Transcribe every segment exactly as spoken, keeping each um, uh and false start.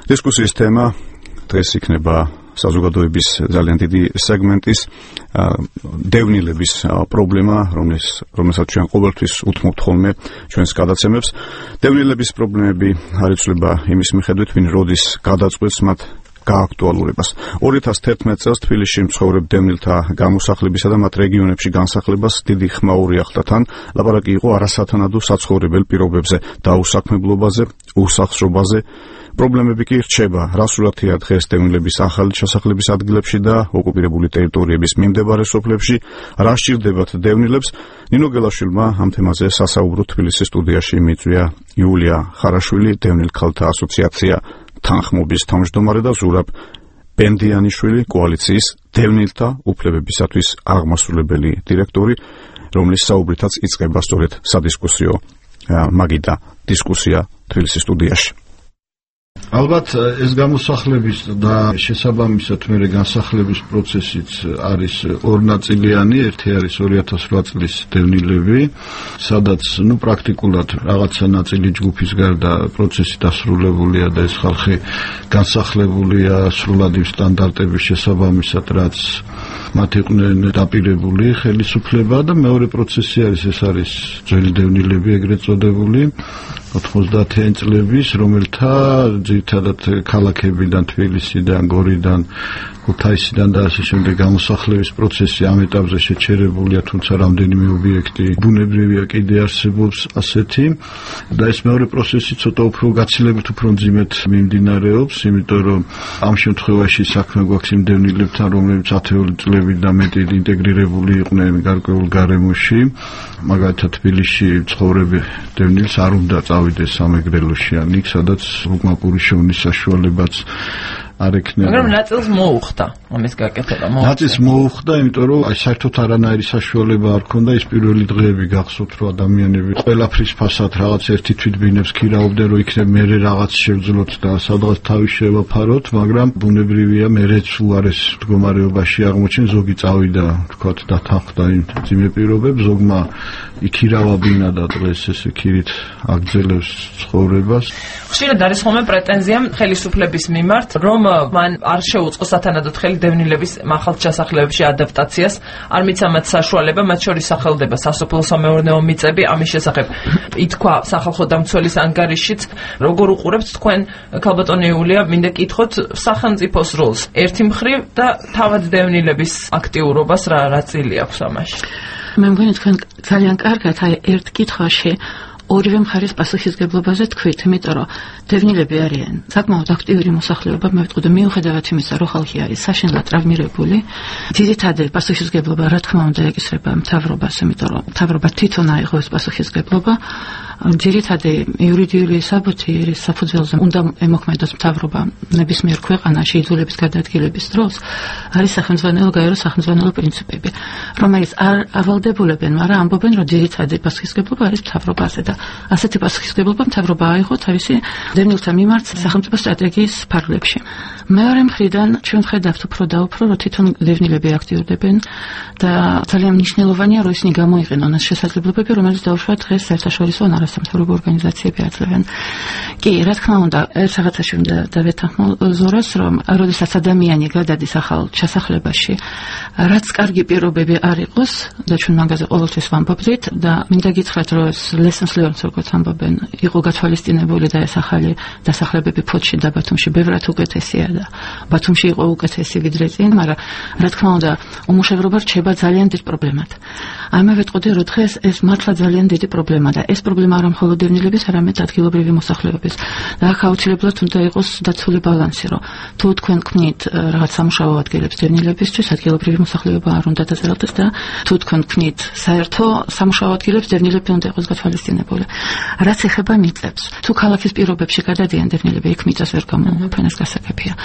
დისკუსიის თემა დღეს იქნება საზოგადოების ძალიან დიდი სეგმენტის დევნილების პრობლემა, რომელსაც ჩვენ ყოველთვის უთმობთ ხოლმე ჩვენს გადაცემებს. დევნილების პრობლემები არ იცვლება იმის მიხედვით, ვინ როდის გადაწყვეტს მათ გააქტუალურებას. ორი ათას თერთმეტ წელს თბილისში მცხოვრებ დევნილთა გამოსახლებისა და მათ რეგიონებში განსახლებას დიდი ხმა უხდა თან. ლაპარაკი იყო არასათანადო საცხოვრებელ პირობებზე, დაუსაქმებლობაზე, უსახსრობაზე. პრობლემები კი რჩება, რასურათია დღეს დევნილების ახალი ჩასახლების ადგილებში და ოკუპირებული ტერიტორიების მიმდებარე სოფლებში, რა სჭირდებათ დევნილებს. ნინო გელაშვილმა ამ თემაზე სასაუბრო თბილისის სტუდიაში მიწვია იულია ხარაშვილი, დევნილ ქალთა ასოციაცია თანხმობის თავმჯდომარე და ზურაბ ბენდიანიშვილი, კოალიციის დევნილთა უფლებებისათვის აღმასრულებელი დირექტორი, რომლის საუბრითაც იწყება სწორედ სადისკუსიო მაგიდა დისკუსია თბილისის სტუდიაში. ალბათ ეს გამოსახლების და შესაბამისად მერე განსახლების პროცესიც არის ორნაწილიანი. ერთი არის ორი ათას ოთხ წლის დევნილები, სადაც ნუ პრაქტიკულად რაღაცა ნაწილი ჯგუფის გარდა პროცესი დასრულებულია და ეს ხალხი განსახლებულია სრულად იმ სტანდარტების შესაბამისად, რაც მათ იყვნენ დაპირებული ხელისუფლება და მეორე პროცესი არის, ეს არის ძველი დევნილები ეგრეთ წოდებული ოთხმოცდაათიანი წლების, რომელთა ძირითადად ქალაქებიდან, თბილისიდან, გორიდან, ქუთაისიდან და ასე შემდეგ გამოსახლების პროცესი ამ ეტაპზე შეჩერებულია, თუმცა რამდენიმე ობიექტი ბუნებრივია კიდე არსებობს ასეთი და ეს მეორე პროცესი ცოტა უფრო გაცილებით უფრო მძიმედ მიმდინარეობს, იმიტომ რომ ამ შემთხვევაში საქმე გვაქვს იმ დევნილებთან, რომლებიც ათეული წლებიდან მეტი ინტეგრირებული იყვნენ გარკვეულ გარემოში. მაგალითად თბილისში ცხოვრები დევნილს არ უნდა წავიდეს სამეგრელოში ან იქ, სადაც უკმაპური შოვნის საშუალებაც არ ექნება. მაგრამ ნაწილს მოუხდა ამის გაკეთება. ნაწილს მოუხდა, იმიტომ რომ აი საერთოდ არანაირი საშუალება არ ქონდა. ის პირველი დღეები გახსოვთ, რომ ადამიანები ყველაფრის ფასად რაღაც ერთი თვითბინებს ქირაობდნენ, რომ იქნებ მერე რაღაც შევძლოთ და სადღაც თავი შევაფაროთ, მაგრამ ბუნებრივია მერეც უარეს მდგომარეობაში აღმოჩენ. ზოგი წავიდა, თქვათ, დათანხმდა იმ ძიმე პირობებს, ზოგმა იქირავა ბინა და დღეს ესე ქირით აგრძელებს ცხოვრებას. ხშირად არის ხოლმე პრეტენზია ხელისუფლების მიმართ, რომ მან არ შეუწყო სათანადოდ ხელი დევნილების მახალ ჩასახლებებში ადაპტაციას, არ მიცა მათ საშუალება, მათ შორის სახელდება სასოფლო-სამეურნეო მიწები. ამის შესახებ ითქვა სახალხო დამცველის ანგარიშიც. როგორ უყურებთ თქვენ, ქალბატონი იულია, მინდა კითხოთ სახელმწიფოს როლს ერთი მხრივ და თავად დევნილების აქტიურობას, რა რა წილი აქვს ამაში? მე მგონი თქვენ ძალიან კარგად აი ერთ კითხვაში ორივე მხარის პასუხისგებლობაზე თქვით, იმიტომ რომ დევნილები არიან საკმაოდ აქტიური მოსახლეობა, მე ვიტყოდი, მიუხედავად იმისა, რომ ხალხი არის საშინლად ტრავმირებული, ძირითადი პასუხისგებლობა რა თქმა უნდა ეკისრება მთავრობას, იმიტომ რომ მთავრობა თვითონ აიღოს პასუხისგებლობა. ძირითადი იურიდიული საბუთი ის საფუძველზე უნდა ემოქმედოს მთავრობა ნებისმიერ ქვეყანაში იძულების გადაადგილების დროს, არის სახელმძღვანელო გაერო სახელმძღვანელო პრინციპები, რომელიც არ ავალდებულებენ, მაგრამ ამბობენ, რომ ძირითადი პასუხისგებლობა არის მთავრობაზე და ასეთი პასუხისგებლობა მთავრობა აიღო თავისი დევნილთა მიმართ სახელმწიფო სტრატეგიის ფარგლებში. მეორე მხრიდან ჩვენ ვხედავთ უფრო და უფრო, რომ თვითონ დევნილები აქტიურდებენ და ძალიან მნიშვნელოვანია, რომ ისინი გამოიყენონ ეს შესაძლებლობები, რომელიც დაუშვათ დღეს საერთაშორისო ან არასამთავრობო ორგანიზაციები აძლევენ. კი, რა თქმა უნდა, ერთ რაღაცაში უნდა დავეთანხმო ზორას, რომ როდესაც ადამიანი გადადის ახალ ჩასახლებაში, რაც კარგი პირობები არ იყოს და ჩვენ მაგაზე ყოველთვის ვამბობთ და მინდა გითხრათ, რომ ეს lessons learned, როგორც ამბობენ, იყო გათვალისწინებული და ეს ახალი დასახლებები ფოთში და ბათუმში ბევრად უკეთესია და ბათუმში იყო უკეთესი ვიდრე წინ, მაგრამ რა თქმა უნდა, უმუშევრობა რჩება ძალიან დიდ პრობლემად. ამე ვეტყოდი, რომ დღეს ეს მართლა ძალიან დიდი პრობლემა და ეს პრობლემა არა მხოლოდ დევნილების, არამედ ადგილობრივი მოსახლეობის. და აქ აუცილებლად უნდა იყოს დაცული ბალანსი, რომ თუ თქვენ ქმნით რაღაც სამუშაო ადგილებს დევნილებისთვის, ადგილობრივი მოსახლეობა არ უნდა დაზარალდეს და თუ თქვენ ქმნით საერთო სამუშაო ადგილებს, დევნილები უნდა იყოს გათვალისწინებული. რაც ეხება მიწებს, თუ ქალაქის პირობებში გადადიან დევნილები, იქ მიწას ვერ გამოუყოფენ, ეს გასაგებია.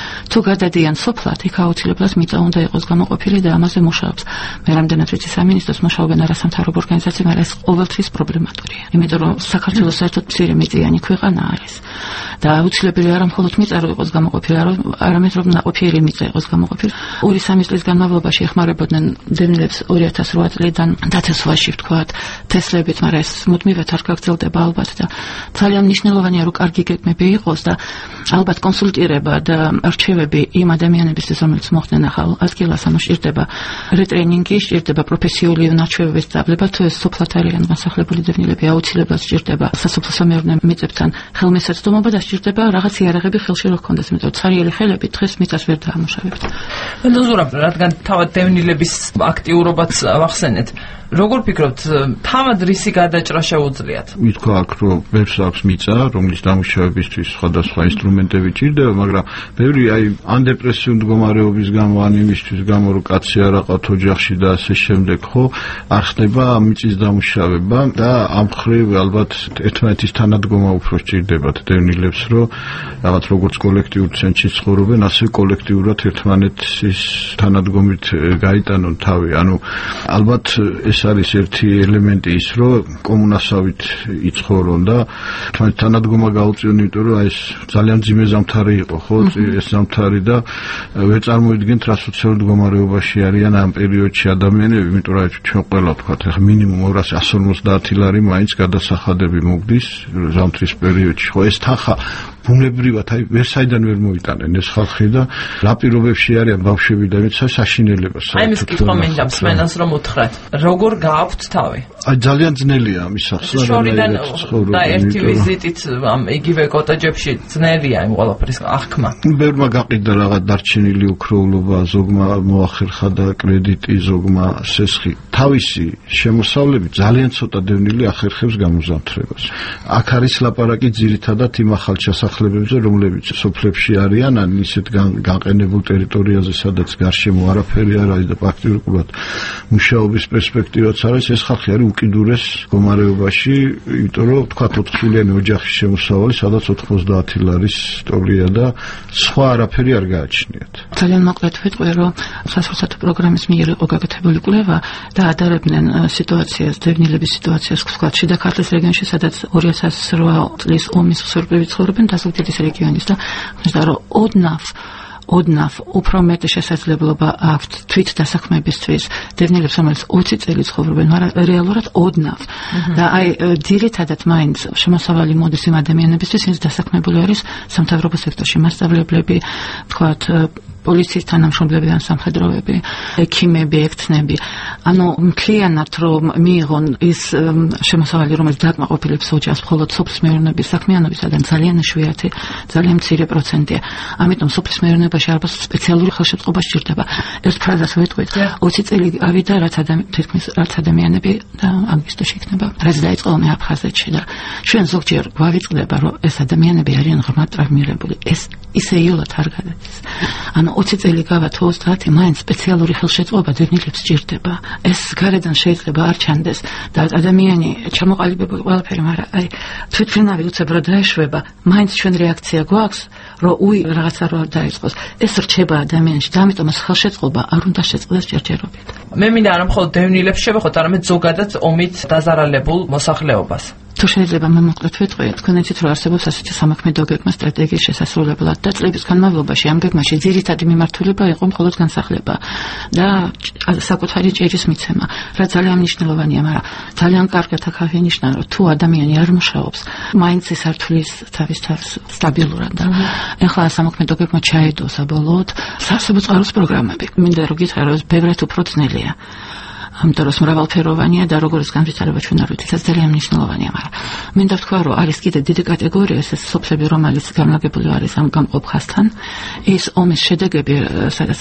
თუ გადადიან სოფლად, იქ აუცილებლად მიწა უნდა იყოს გამოყოფილი და ამაზე მუშაობს. მე რამდენად ვიცი, სამინისტროს მუშაობენ არასამთავრობო ორგანიზაციები, მაგრამ ეს ყოველთვის პრობლემატურია. იმიტომ რომ საქართველოს საერთოდ მცირე მიწიანი ქვეყანა არის და აუცილებელი არა მხოლოდ მიწა რო იყოს გამოყოფილი, არამედ რომ ნაყოფიერი მიწა იყოს გამოყოფილი. ორი სამი წლის განმავლობაში ეხმარებოდნენ დევნილებს ორი ათას რვა წლიდან დათესვაში ვთქვათ, თესლებით, მაგრამ ეს მუდმივად არ გაგრძელდება ალბათ და ძალიან მნიშვნელოვანია რომ კარგი გეგმები იყოს და ალბათ კონსულტირება და არჩევები იმ ადამიანებისთვის, რომელიც მოხდნენ ახალ ადგილას, ანუ სჭირდება რეტრენინგი, სჭირდება პროფესიული უნარჩვევების სწავლება, თუ ეს სოფლად არიან განსახლებული დევნილები, აუცილებლად სჭირდება სასოფლო-სამეურნეო მიწებთან ხელმისაწვდომობა და სჭირდება რაღაც იარაღები ხელში რო ჰქონდეს, იმიტომ რომ ცარიელი ხელები დღეს მიწას ვერ დაამუშავებთ. ნუზურა, რადგან თავად დევნილების აქტიურობაც ვახსენეთ, როგორ ფიქრობთ, თავად რისი გადაჭრა შეუძლიათ? ვითქვა აქ, რომ ბევრს აქვს მიწა, რომლის დამუშავებისთვის სხვადასხვა ინსტრუმენტები ჭირდება, მაგრამ ბევრი აი ან დეპრესიულ მდგომარეობის გამო, ან იმისთვის გამო, რომ კაცი არ აყავთ ოჯახში და ასე შემდეგ, ხო, არ ხდება მიწის დამუშავება და ამ მხრივ ალბათ ერთმანეთის თანადგომა უფრო სჭირდებათ დევნილებს, რომ რაღაც როგორც კოლექტიურ ცენტრში ცხოვრობენ, ასე კოლექტიურად ერთმანეთის თანადგომით გაიტანონ თავი. ანუ ალბათ ეს არის ერთი ელემენტი ის, რომ კომუნასავით იცხოვრონ და თქვენ თანადგომა გაუწიონ, იმიტომ რომ ეს ძალიან ძიმე ზამთარი იყო, ხო? ეს ზამთარი და ვერ წარმოიდგენთ რა სოციალურ მდგომარეობაში არიან ამ პერიოდში ადამიანები, იმიტომ რომ ჩვენ ყველა ვთქვათ, ახლა მინიმუმ ორას ორმოცდაათი ლარი მაინც გადასახადები მოგდის ზამთრის პერიოდში, ხო? ეს თანხა ბუნებრივად აი ვერ საიდან ვერ მოიტანენ ეს ხალხი და რა პირობებში არიან ბავშვები და მეც საშინელება საერთოდ. აი მის კითხვა მინდა მსმენელს რომ უთხრათ, როგორ გააქვთ თავი? აი ძალიან ძნელია ამის ახსნა და შორიდან და ერთი ვიზიტით ამ იგივე კოტეჯებში ძნელია იმ ყველაფრის აღქმა. ბევრმა გაყიდა რაღაც დარჩენილი უქროულობა, ზოგმა მოახერხა და კრედიტი, ზოგმა სესხი. თავისი შემოსავლები ძალიან ცოტა დევნილი ახერხებს გამოზამთრებას. აქ არის ლაპარაკი ძირითადად იმ ახალჩასახლებებზე, რომლებიც სოფლებში არიან, ან ისეთ განყენებულ ტერიტორიაზე, სადაც გარშემო არაფერი არ არის და პრაქტიკულად მუშაობის პერსპექტივაც არის, ეს ხალხი არის უკიდურეს მდგომარეობაში, იმიტომ რომ თქვათ ოთხშვილიანი ოჯახის შემოსავალი, სადაც ოთხმოცდაათი ლარის ტოლია და სხვა არაფერი არ გააჩნიათ. ძალიან მოკლედ ვიტყვი, რომ სასურსათო პროგრამის მიერ იყო გაკეთებული კვლევა და ადარებდნენ სიტუაციას, დევნილების სიტუაციას, ვთქვათ, შიდა ქართლის რეგიონში, სადაც ორი ათას რვა წლის ომის მსხვერპლები ცხოვრობენ დასავლეთის რეგიონის და ნიშნავდა, რომ ოდნავ ოდნავ უფრო მეტი შესაძლებლობა აქვთ თვით დასაქმებისთვის დევნილებს, რომელიც ოცი წელი ცხოვრობენ, მაგრამ რეალურად ოდნავ. და აი ძირითადად მაინც შემოსავალი მოდის იმ ადამიანებისთვის, ვინც დასაქმებული არის სამთავრობო სექტორში, მასწავლებლები, ვთქვათ, პოლიციის თანამშრომლები ან სამხედროები, ექიმები, ექთნები. ანუ მთლიანად რომ მიიღონ ის შემოსავალი, რომელიც დაკმაყოფილებს ოჯახს, მხოლოდ სოფლის მეურნეობის საქმიანობისაგან ძალიან იშვიათი, ძალიან მცირე პროცენტია. ამიტომ სოფლის მეურნეობაში ალბათ სპეციალური ხელშეწყობა სჭირდება. ეს ფრაზას ვეტყვით, ოცი წელი გავიდა, რაც თითქმის რაც ადამიანები და აგვისტოში იქნება, რაც დაიწყო ომი აფხაზეთში და ჩვენ ზოგჯერ გვავიწყდება, რომ ეს ადამიანები არიან ღრმად ტრავმირებული. ეს ისე იოლად არ გადადის. ანუ ოცი წელი გავა თუ ოცდაათი, მაინც სპეციალური ხელშეწყობა დევნილებს სჭირდება. ეს გარედან შეიძლება არ ჩანდეს და ადამიანი ჩამოყალიბება ყველაფერი, მაგრამ აი თვითმფრინავი უცებრად დაეშვება, მაინც ჩვენ რეაქცია გვაქვს, რომ უი რაღაცა რო არ დაიწყოს. ეს რჩება ადამიანში და ამიტომ ეს ხელშეწყობა არ უნდა შეწყდეს ჯერჯერობით. მე მინდა არა მხოლოდ დევნილებს შევეხოთ, არამედ ზოგადად ომით დაზარალებულ მოსახლეობას. თუ შეიძლება მე მოკლედ ვიტყვი, თქვენ იცით, რომ არსებობს ასეთი სამოქმედო გეგმა სტრატეგიის შესასრულებლად და წლების განმავლობაში ამ გეგმაში ძირითადი მიმართულება იყო მხოლოდ განსახლება და საკუთარი ჭირის მიცემა, რაც ძალიან მნიშვნელოვანია, მაგრამ ძალიან კარგად აქ აღინიშნა, რომ თუ ადამიანი არ მუშაობს, მაინც ის არ თვლის თავის თავს სტაბილურად და ეხლა სამოქმედო გეგმა ჩაედო საბოლოოდ სასწავლო წყაროს პროგრამები. მინდა რომ გითხრა, რომ ეს ბევრად უფრო ძნელია. ამიტომ რომ მრავალფეროვანია და როგორც განვითარება ჩვენ არ ვიცით, ეს ძალიან მნიშვნელოვანია, მაგრამ მინდა ვთქვა, რომ არის კიდე დიდი კატეგორია, ეს სოფლები, რომელიც განლაგებული არის ამ გამყოფ ხაზთან. ის ომის შედეგები, სადაც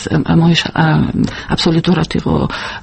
აბსოლუტურად იყო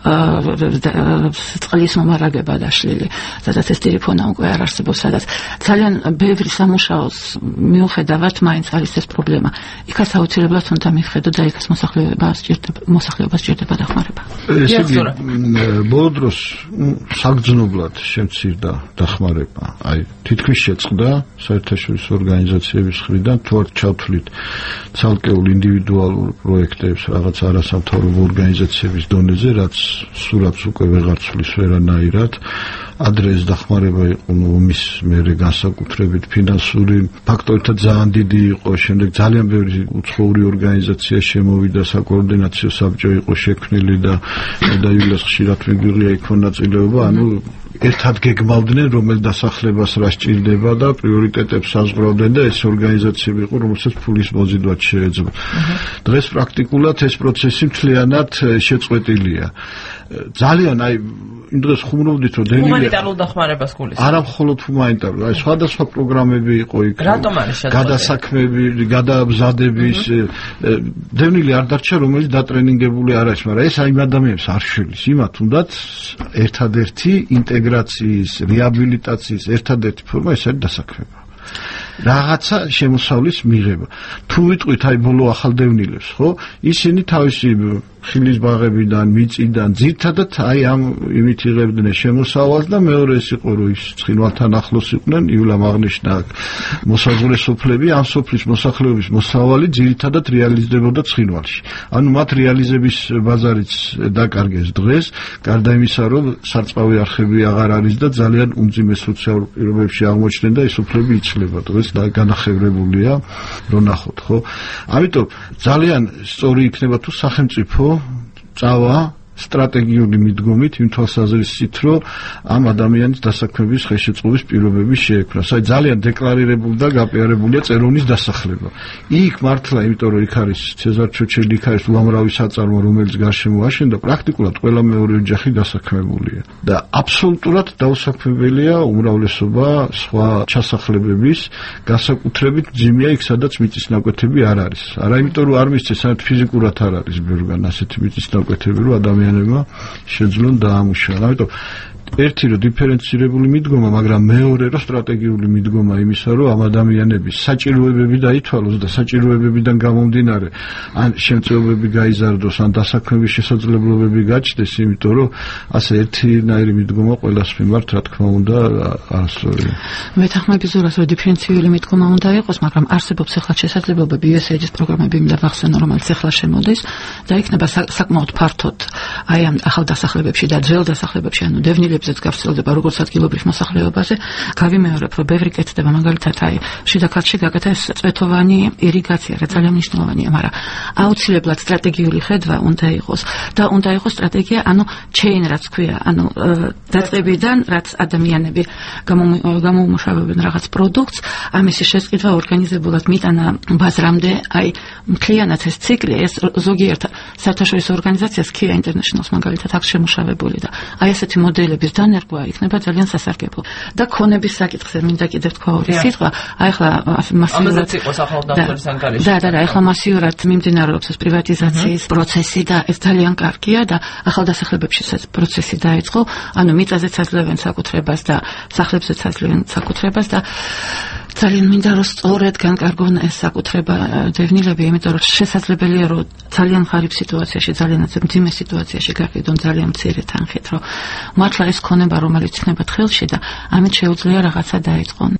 წყლის მომარაგება დაშლილი, სადაც ეს ტელეფონა უკვე არ არსებობს, სადაც ძალიან ბევრი სამუშაოს მიუხედავად მაინც არის ეს პრობლემა. იქაც აუცილებლად უნდა მივხედოთ და იქაც მოსახლეობას სჭირდება მოსახლეობას სჭირდება დახმარება. ბოლო დროს საგრძნობლად შემცირდა დახმარება. აი თითქმის შეწყდა საერთაშორისო ორგანიზაციების მხრიდან თუ არ ჩავთვლით ცალკეულ ინდივიდუალურ პროექტებს რაღაც არასამთავრობო ორგანიზაციების დონეზე, რაც სულაც უკვე ვეღარ ცვლის ვერანაირად. ადრე ეს დახმარება იყო ომის მერე განსაკუთრებით ფინანსური ფაქტორთა ძალიან დიდი იყო, შემდეგ ძალიან ბევრი უცხოური ორგანიზაცია შემოვიდა, საკოორდინაციო საბჭო იყო შექმნილი და და იულიას ხშირად მიგვიღია იქ მონაწილეობა, ანუ ერთად გეგმავდნენ რომელ დასახლებას რა სჭირდება და პრიორიტეტებს საზღვრავდნენ და ეს ორგანიზაციები იყო, რომელსაც ფულის მოზიდვაც შეეძლო. დღეს პრაქტიკულად ეს პროცესი მთლიანად შეწყვეტილია. ძალიან აი იმ დღეს ხუმრობდით რომ დენილი ჰუმანიტარულ დახმარებას გულისხმობს. არა მხოლოდ ჰუმანიტარულ, აი სხვადასხვა პროგრამები იყო იქ. რატომ არის შეწყვეტილი? გადასაქმები, გადაბზადების დენილი არ დარჩა, რომელიც დატრენინგებული არ არის, მაგრამ ეს აი იმ ადამიანებს არ შელის. იმათ უნდათ ერთადერთი ინტეგრაციის, რეაბილიტაციის ერთადერთი ფორმა ეს არის დასაქმება. რაღაცა შემოსავლის მიღება. თუ ვიტყვით აი ბოლო ახალდევნილებს, ხო? ისინი თავისი ხილის ბაღებიდან, მიწიდან, ძირთადად აი ამ იმით იღებდნენ შემოსავალს და მეორე ეს იყო რომ ის ცხინვალთან ახლოს იყვნენ, ივლამ აღნიშნა მოსაზღვრე სოფლები, ამ სოფლის მოსახლეობის მოსავალი ძირთადად რეალიზდებოდა ცხინვალში. ანუ მათ რეალიზების ბაზარიც დაკარგეს დღეს, გარდა იმისა, რომ სარწყავი არხები აღარ არის და ძალიან უმძიმე სოციალურ პირობებში აღმოჩნდნენ და ეს სოფლები იცვლება დღეს და განახევრებულია, რომ ნახოთ, ხო? ამიტომ ძალიან სწორი იქნება თუ სახელმწიფო წავა სტრატეგიული მიდგომით იმ თვალსაზრისით, რომ ამ ადამიანის დასაქმების ხელშეწყობის პირობები შეექმნას. აი ძალიან დეკლარირებული და გაპიარებულია წერონის დასახლება. იქ მართლა, იმიტომ რომ იქ არის ცეზარ ჩოჩელი, იქ არის უამრავი საწარმო, რომელიც გარშემო აშენდა, პრაქტიკულად ყველა მეორე ოჯახი დასაქმებულია. და აბსოლუტურად დაუსაქმებელია უმრავლესობა სხვა ჩასახლებების, განსაკუთრებით ძიმია იქ, სადაც მიწისნაკვეთები არ არის. არა იმიტომ რომ არ მისცეს, არამედ ფიზიკურად არ არის ბევრგან ასეთი მიწისნაკვეთები, რომ ადამიანი შეძლონ დაამუშავონ. ამიტომ ერთი რომ დიფერენცირებული მიდგომა, მაგრამ მეორე რომ სტრატეგიული მიდგომა იმისა, რომ ამ ადამიანების საჭიროებები დაითვალოს და საჭიროებებიდან გამომდინარე ან შემწეობები გაიზარდოს, ან დასაქმების შესაძლებლობები გაჩნდეს, იმიტომ რომ ასე ერთნაირი მიდგომა ყველას მიმართ, რა თქმა უნდა, არასწორია. მეთანხმები ზურას, რომ დიფერენცირებული მიდგომა უნდა იყოს, მაგრამ არსებობს ახლა შესაძლებლობები იუ ეს ეიჯ-ის პროგრამები მინდა ვახსენო, რომელიც ახლა შემოდის და იქნება საკმაოდ ფართოდ აი ამ ახალ დასახლებებში და ძველ დასახლებებში, ანუ დევნილ ებზეც გავრცელდება როგორც ადგილობრივ მოსახლეობაზე. გავიმეორებ, რომ ბევრი კეთდება, მაგალითად აი შიდა ქართლში გაკეთა ეს წვეთოვანი ირიგაცია, რაც ძალიან მნიშვნელოვანია, მაგრამ აუცილებლად სტრატეგიული ხედვა უნდა იყოს და უნდა იყოს სტრატეგია, ანუ chain რაც ქვია, ანუ დაწყებიდან რაც ადამიანები გამოუმუშავებენ რაღაც პროდუქტს, ამისი შესყიდვა ორგანიზებულად მიტანა ბაზრამდე, აი მთლიანად ეს ციკლი, ეს ზოგიერთ საერთაშორისო ორგანიზაციას Kia International-ს მაგალითად აქვს შემუშავებული და აი ესეთი მოდელების დანერგვა იქნება ძალიან სასარგებლო. და ქონების საკითხზე მინდა კიდევ თქვა ორი სიტყვა. აი ახლა მასიურად და და და ახლა მასიურად მიმდინარეობს ეს პრივატიზაციის პროცესი და ეს ძალიან კარგია და ახალ დასახლებებში ეს პროცესი დაიწყო. ანუ მიწაზეც აძლევენ საკუთრებას და სახლებზეც აძლევენ საკუთრებას და ძალიან მინდა რომ სწორედ განკარგონ ეს საკუთრება დევნილები, იმიტომ რომ შესაძლებელია რომ ძალიან ღარიბ სიტუაციაში, ძალიან მძიმე სიტუაციაში გაყიდონ ძალიან მცირე თანხით, რომ მართლა ეს ქონება, რომელიც იქნება ხელში და ამით შეუძლია რაღაცა დაიწყონ.